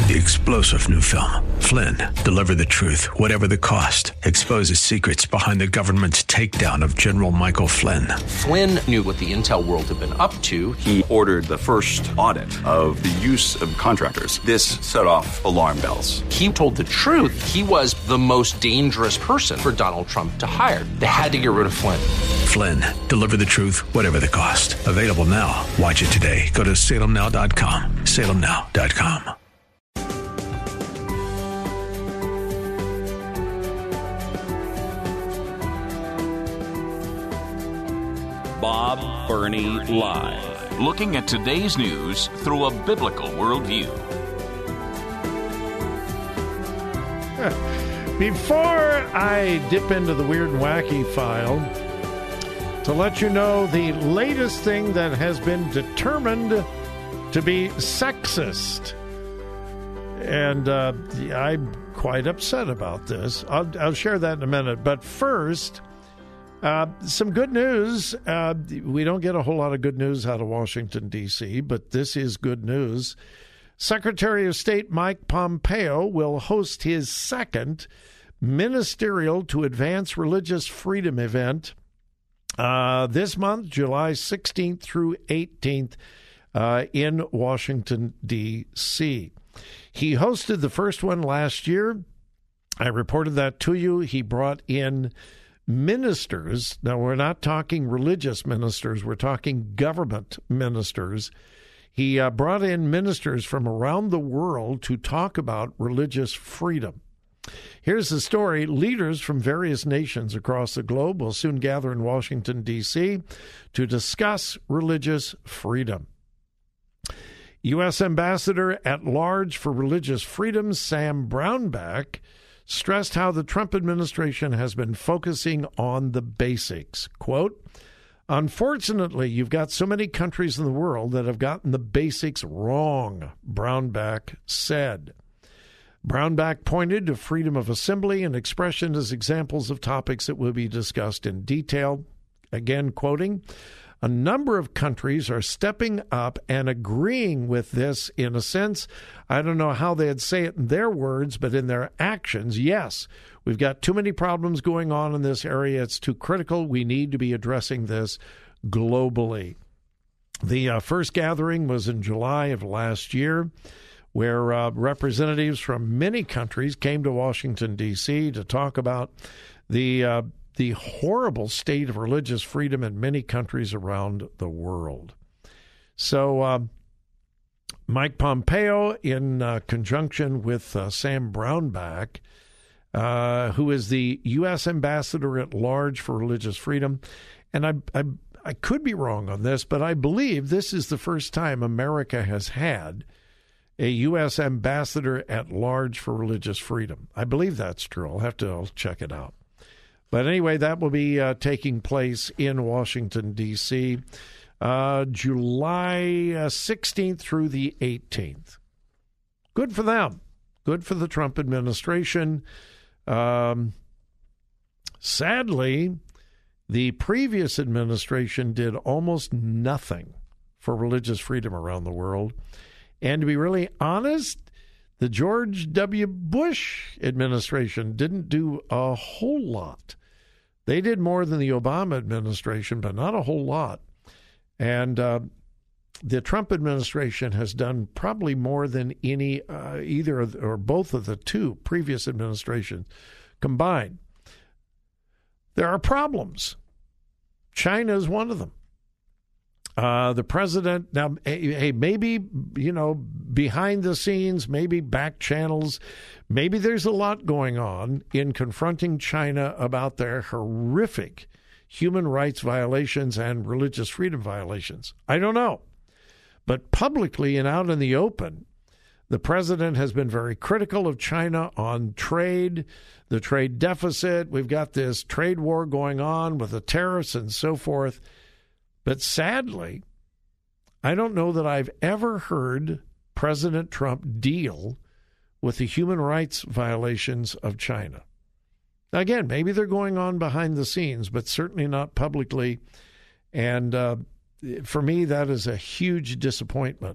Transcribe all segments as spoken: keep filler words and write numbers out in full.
The explosive new film, Flynn, deliver the truth, whatever the cost, exposes secrets behind the government's takedown of General Michael Flynn. Flynn knew what the intel world had been up to. He ordered the first audit of the use of contractors. This set off alarm bells. He told the truth. He was the most dangerous person for Donald Trump to hire. They had to get rid of Flynn. Flynn, deliver the truth, whatever the cost. Available now. Watch it today. Go to salem now dot com. salem now dot com. Bob Burney Live. Looking at today's news through a biblical worldview. Before I dip into the weird and wacky file, to let you know the latest thing that has been determined to be sexist. And uh, I'm quite upset about this. I'll, I'll share that in a minute. But first, Uh, some good news. Uh, we don't get a whole lot of good news out of Washington, D C, but this is good news. Secretary of State Mike Pompeo will host his second Ministerial to Advance Religious Freedom event uh, this month, July sixteenth through eighteenth, uh, in Washington, D C. He hosted the first one last year. I reported that to you. He brought in ministers. Now, we're not talking religious ministers. We're talking government ministers. He uh, brought in ministers from around the world to talk about religious freedom. Here's the story. Leaders from various nations across the globe will soon gather in Washington, D C to discuss religious freedom. U S Ambassador at Large for Religious Freedom, Sam Brownback, stressed how the Trump administration has been focusing on the basics. Quote, "Unfortunately, you've got so many countries in the world that have gotten the basics wrong," Brownback said. Brownback pointed to freedom of assembly and expression as examples of topics that will be discussed in detail. Again, quoting, "A number of countries are stepping up and agreeing with this in a sense. I don't know how they'd say it in their words, but in their actions, yes. We've got too many problems going on in this area. It's too critical. We need to be addressing this globally." The uh, first gathering was in July of last year, where uh, representatives from many countries came to Washington, D C to talk about the uh, the horrible state of religious freedom in many countries around the world. So uh, Mike Pompeo, in uh, conjunction with uh, Sam Brownback, uh, who is the U S Ambassador at Large for Religious Freedom, and I, I, I could be wrong on this, but I believe this is the first time America has had a U S Ambassador at Large for Religious Freedom. I believe that's true. I'll have to I'll check it out. But anyway, that will be uh, taking place in Washington, D C, uh, July sixteenth through the eighteenth. Good for them. Good for the Trump administration. Um, sadly, the previous administration did almost nothing for religious freedom around the world. And to be really honest, the George W. Bush administration didn't do a whole lot. They did more than the Obama administration, but not a whole lot. And uh, the Trump administration has done probably more than any, uh, either or both of the two previous administrations combined. There are problems. China is one of them. Uh, the president, now, hey, maybe, you know, behind the scenes, maybe back channels, maybe there's a lot going on in confronting China about their horrific human rights violations and religious freedom violations. I don't know. But publicly and out in the open, the president has been very critical of China on trade, the trade deficit. We've got this trade war going on with the tariffs and so forth. But sadly, I don't know that I've ever heard President Trump deal with the human rights violations of China. Again, maybe they're going on behind the scenes, but certainly not publicly. And uh, for me, that is a huge disappointment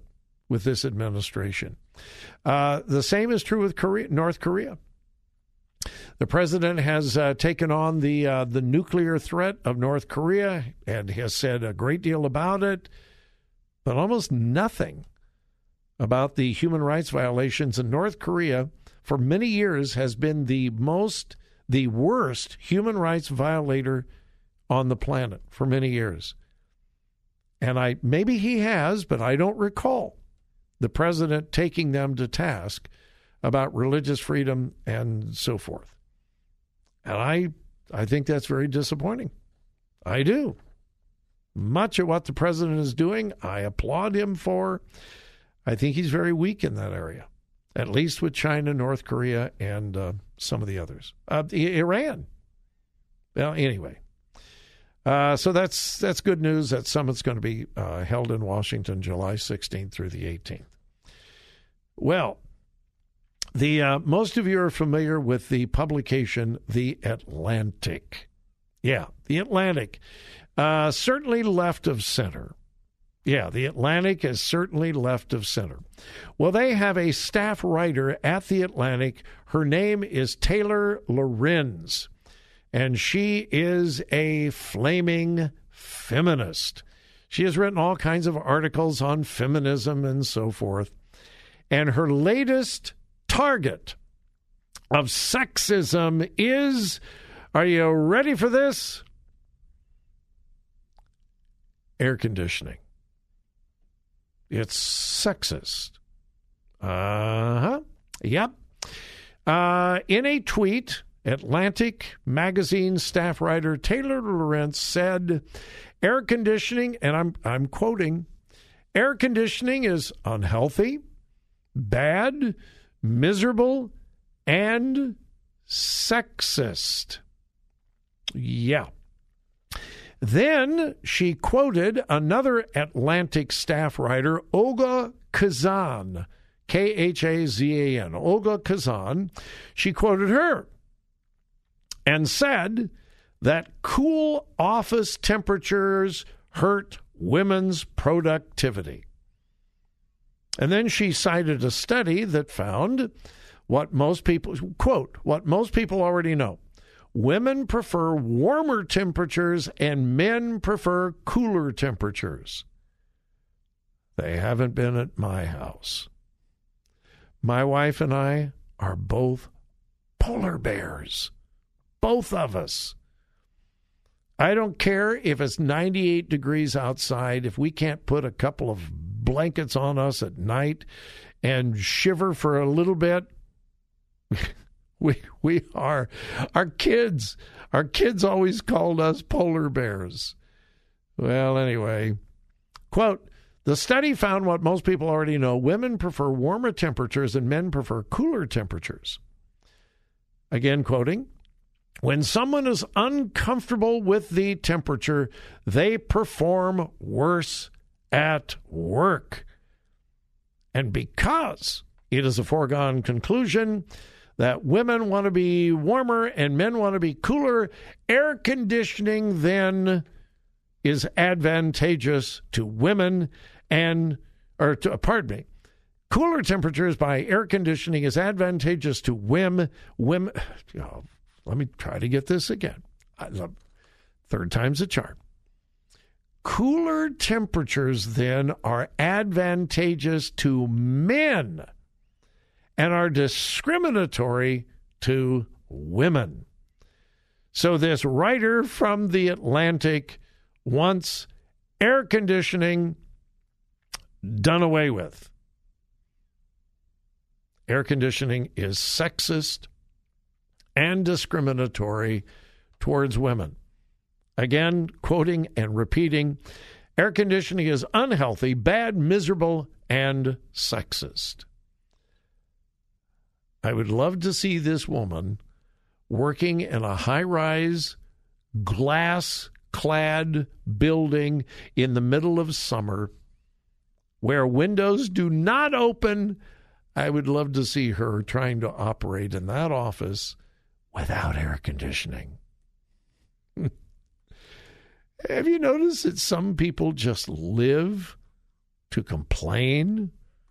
with this administration. Uh, the same is true with Korea, North Korea. The president has uh, taken on the uh, the nuclear threat of North Korea and has said a great deal about it, but almost nothing about the human rights violations in North Korea. For many years has been the most, the worst human rights violator on the planet for many years. And I maybe he has, but I don't recall the president taking them to task about religious freedom and so forth. And I I think that's very disappointing. I do. Much of what the president is doing, I applaud him for. I think he's very weak in that area, at least with China, North Korea, and uh, some of the others. Uh, Iran. Well, anyway. Uh, so that's that's good news. That summit's going to be uh, held in Washington July sixteenth through the eighteenth. Well, the uh, most of you are familiar with the publication The Atlantic. Yeah, The Atlantic. Uh, certainly left of center. Yeah, The Atlantic is certainly left of center. Well, they have a staff writer at The Atlantic. Her name is Taylor Lorenz, and she is a flaming feminist. She has written all kinds of articles on feminism and so forth. And her latest target of sexism is, are you ready for this? Air conditioning. It's sexist. Uh-huh. Yep. Uh, in a tweet, Atlantic magazine staff writer Taylor Lorenz said, air conditioning, and I'm I'm quoting, air conditioning is unhealthy, bad, miserable, and sexist. Yeah. Then she quoted another Atlantic staff writer, Olga Khazan, K H A Z A N, Olga Khazan. She quoted her and said that cool office temperatures hurt women's productivity. And then she cited a study that found what most people, quote, what most people already know. Women prefer warmer temperatures and men prefer cooler temperatures. They haven't been at my house. My wife and I are both polar bears. Both of us. I don't care if it's ninety-eight degrees outside, if we can't put a couple of blankets on us at night and shiver for a little bit. We we are, our kids, our kids always called us polar bears. Well, anyway, quote, the study found what most people already know. Women prefer warmer temperatures and men prefer cooler temperatures. Again, quoting, when someone is uncomfortable with the temperature, they perform worse at work. And because it is a foregone conclusion that women want to be warmer and men want to be cooler, air conditioning then is advantageous to women and, or to, pardon me, cooler temperatures by air conditioning is advantageous to women. Women, oh, let me try to get this again. I love, third time's a charm. Cooler temperatures then are advantageous to men and are discriminatory to women. So this writer from The Atlantic wants air conditioning done away with. Air conditioning is sexist and discriminatory towards women. Again, quoting and repeating, air conditioning is unhealthy, bad, miserable, and sexist. I would love to see this woman working in a high-rise, glass-clad building in the middle of summer where windows do not open. I would love to see her trying to operate in that office without air conditioning. Have you noticed that some people just live to complain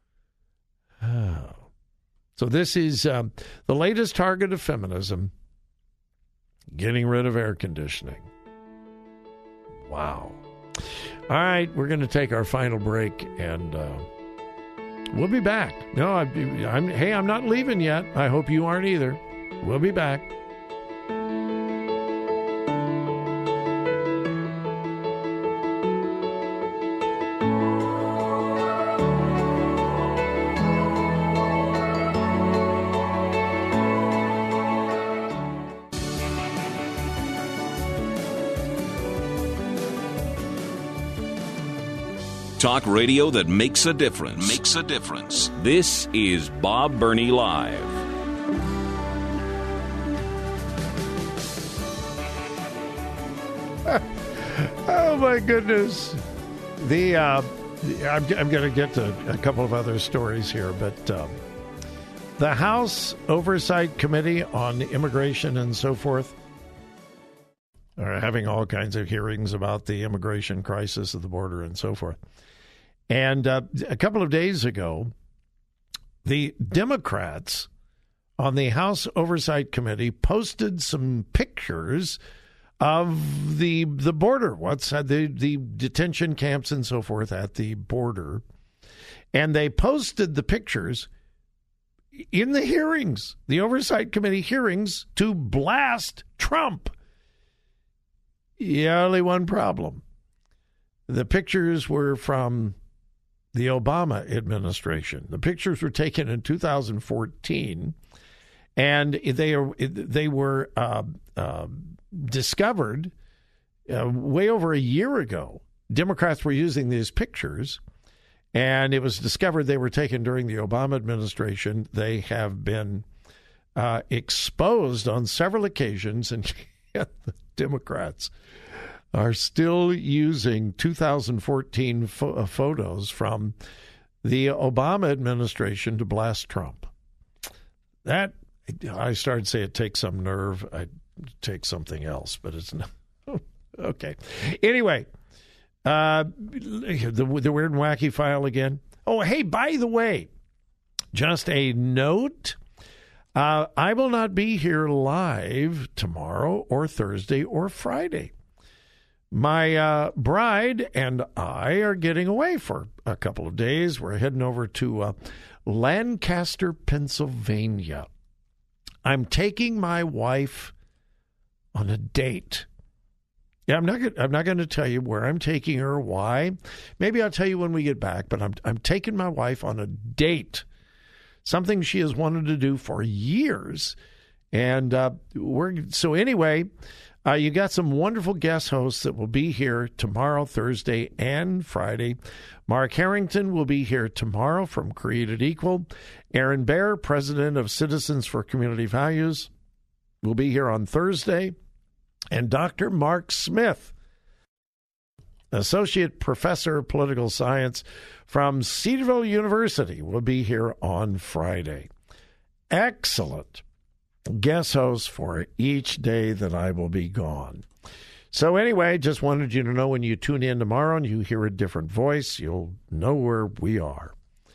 Oh. So this is um, the latest target of feminism, getting rid of air conditioning. Wow. All right, we're going to take our final break, and uh, we'll be back. No, I, I'm, hey, I'm not leaving yet. I hope you aren't either. We'll be back. Talk radio that makes a difference. Makes a difference. This is Bob Burney Live. Oh, my goodness. The uh, I'm, I'm going to get to a couple of other stories here, but um, the House Oversight Committee on Immigration and so forth are having all kinds of hearings about the immigration crisis at the border and so forth. And uh, a couple of days ago, the Democrats on the House Oversight Committee posted some pictures of the the border, what's the the detention camps and so forth at the border, and they posted the pictures in the hearings, the Oversight Committee hearings, to blast Trump. Yeah, only one problem. The pictures were from the Obama administration. The pictures were taken in two thousand fourteen, and they are they were uh, uh, discovered uh, way over a year ago. Democrats were using these pictures, and it was discovered they were taken during the Obama administration. They have been uh, exposed on several occasions, and the Democrats are still using two thousand fourteen fo- photos from the Obama administration to blast Trump. That, I started to say it takes some nerve. I take something else, but it's not. Okay. Anyway, uh, the, the weird and wacky file again. Oh, hey, by the way, just a note. Uh, I will not be here live tomorrow or Thursday or Friday. My uh, bride and I are getting away for a couple of days. We're heading over to uh, Lancaster, Pennsylvania. I'm taking my wife on a date. Yeah, I'm not. I'm not going to tell you where I'm taking her, why. Maybe I'll tell you when we get back. But I'm. I'm taking my wife on a date. Something she has wanted to do for years, and uh, we're so anyway. Uh, you got some wonderful guest hosts that will be here tomorrow, Thursday, and Friday. Mark Harrington will be here tomorrow from Created Equal. Aaron Baer, president of Citizens for Community Values, will be here on Thursday. And Doctor Mark Smith, associate professor of political science from Cedarville University, will be here on Friday. Excellent guest hosts for each day that I will be gone. So anyway, just wanted you to know when you tune in tomorrow and you hear a different voice, you'll know where we are.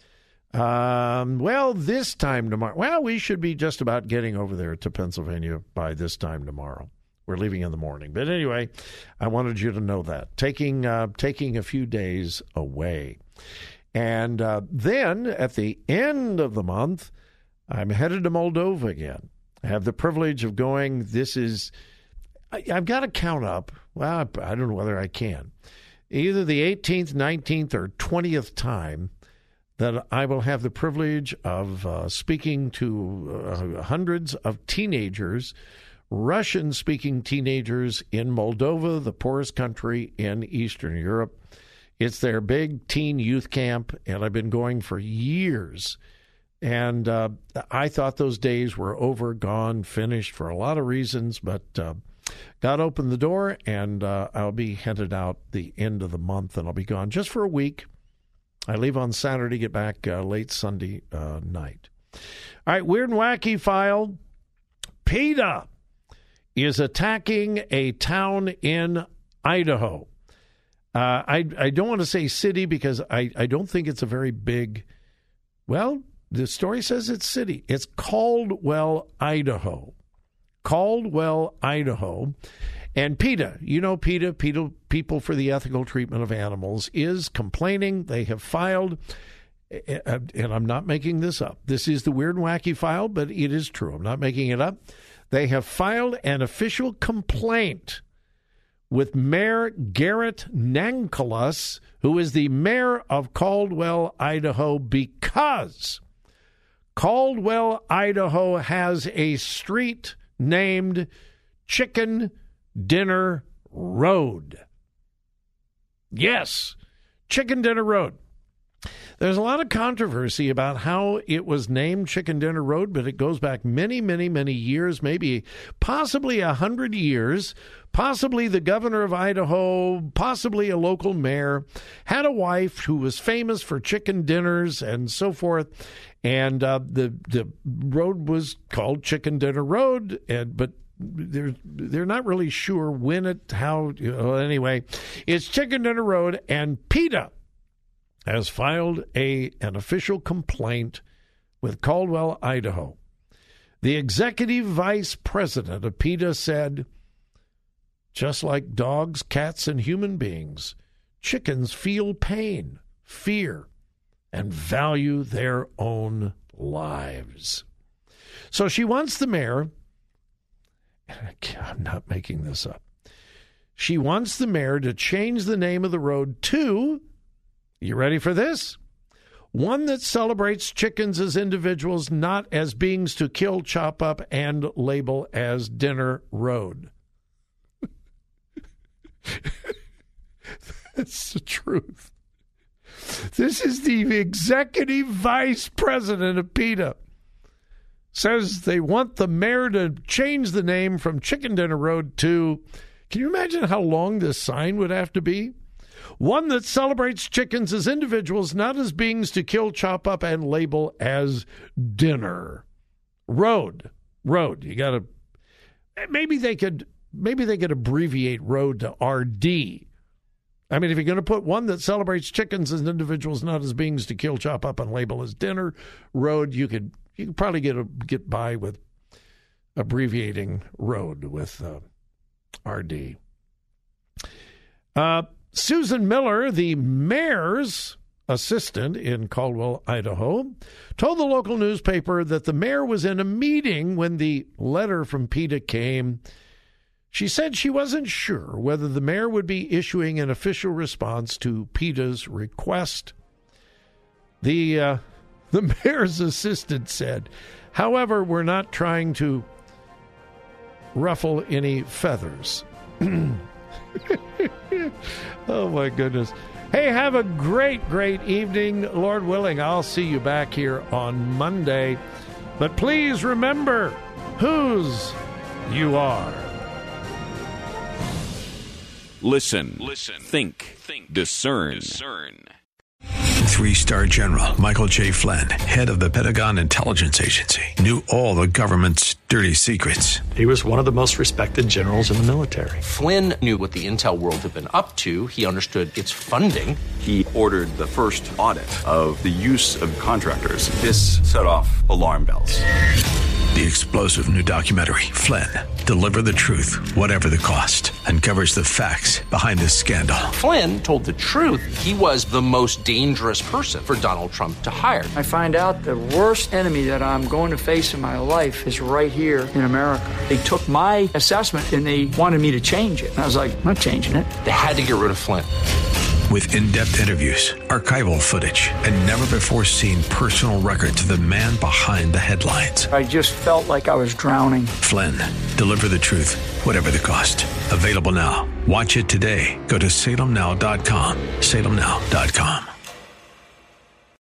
Um, well, this time tomorrow, well, we should be just about getting over there to Pennsylvania by this time tomorrow. We're leaving in the morning. But anyway, I wanted you to know that. Taking, uh, taking a few days away. And uh, then at the end of the month, I'm headed to Moldova again. I have the privilege of going. This is, I, I've got to count up. Well, I, I don't know whether I can. Either the eighteenth, nineteenth, or twentieth time that I will have the privilege of uh, speaking to uh, hundreds of teenagers, Russian-speaking teenagers in Moldova, the poorest country in Eastern Europe. It's their big teen youth camp, and I've been going for years. And uh, I thought those days were over, gone, finished for a lot of reasons, but uh, God opened the door, and uh, I'll be headed out the end of the month, and I'll be gone just for a week. I leave on Saturday, get back uh, late Sunday uh, night. All right, weird and wacky file. PETA is attacking a town in Idaho. Uh, I, I don't want to say city because I, I don't think it's a very big, well, the story says it's city. It's Caldwell, Idaho. Caldwell, Idaho. And PETA, you know PETA, PETA, People for the Ethical Treatment of Animals, is complaining. They have filed, and I'm not making this up. This is the weird and wacky file, but it is true. I'm not making it up. They have filed an official complaint with Mayor Garrett Nankolas, who is the mayor of Caldwell, Idaho, because Caldwell, Idaho has a street named Chicken Dinner Road. Yes, Chicken Dinner Road. There's a lot of controversy about how it was named Chicken Dinner Road, but it goes back many, many, many years, maybe possibly a hundred years. Possibly the governor of Idaho, possibly a local mayor, had a wife who was famous for chicken dinners and so forth. And uh, the the road was called Chicken Dinner Road, and but they're they're not really sure when it, how. You know, anyway, it's Chicken Dinner Road, and PETA has filed a an official complaint with Caldwell, Idaho. The executive vice president of PETA said, just like dogs, cats, and human beings, chickens feel pain, fear, and value their own lives. So she wants the mayor, I'm not making this up, she wants the mayor to change the name of the road to, you ready for this? One that celebrates chickens as individuals, not as beings to kill, chop up, and label as Dinner Road. That's the truth. This is the executive vice president of PETA. Says they want the mayor to change the name from Chicken Dinner Road to, can you imagine how long this sign would have to be? One that celebrates chickens as individuals, not as beings to kill, chop up, and label as Dinner Road. Road. You got to, maybe they could, maybe they could abbreviate road to R D. I mean, if you're going to put one that celebrates chickens as individuals, not as beings to kill, chop up, and label as Dinner Road, you could you could probably get a, get by with abbreviating road with uh, R D. Uh, Susan Miller, the mayor's assistant in Caldwell, Idaho, told the local newspaper that the mayor was in a meeting when the letter from PETA came. She said she wasn't sure whether the mayor would be issuing an official response to PETA's request. The uh, the mayor's assistant said, however, we're not trying to ruffle any feathers. Oh, my goodness. Hey, have a great, great evening. Lord willing, I'll see you back here on Monday. But please remember whose you are. Listen, Listen. Think. Think. Discern. Discern. Three-star General Michael J. Flynn, head of the Pentagon Intelligence Agency, knew all the government's dirty secrets. He was one of the most respected generals in the military. Flynn knew what the intel world had been up to. He understood its funding. He ordered the first audit of the use of contractors. This set off alarm bells. The explosive new documentary, Flynn, Deliver the Truth, Whatever the Cost, uncovers the facts behind this scandal. Flynn told the truth. He was the most dangerous person for Donald Trump to hire. I find out the worst enemy that I'm going to face in my life is right here in America. They took my assessment and they wanted me to change it. And I was like, I'm not changing it. They had to get rid of Flynn. With in-depth interviews, archival footage, and never-before-seen personal records of the man behind the headlines. I just felt like I was drowning. Flynn, Deliver the Truth, Whatever the Cost. Available now. Watch it today. Go to salem now dot com. salem now dot com.